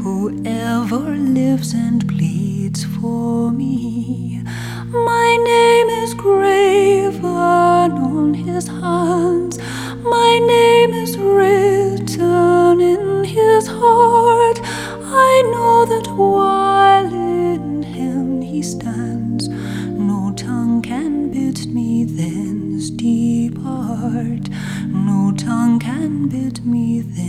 whoever lives and pleads for me. My name is graven on his hands, my name is written in his heart. I know that while in him he stands, no tongue can bid me thence depart, no tongue can bid me thence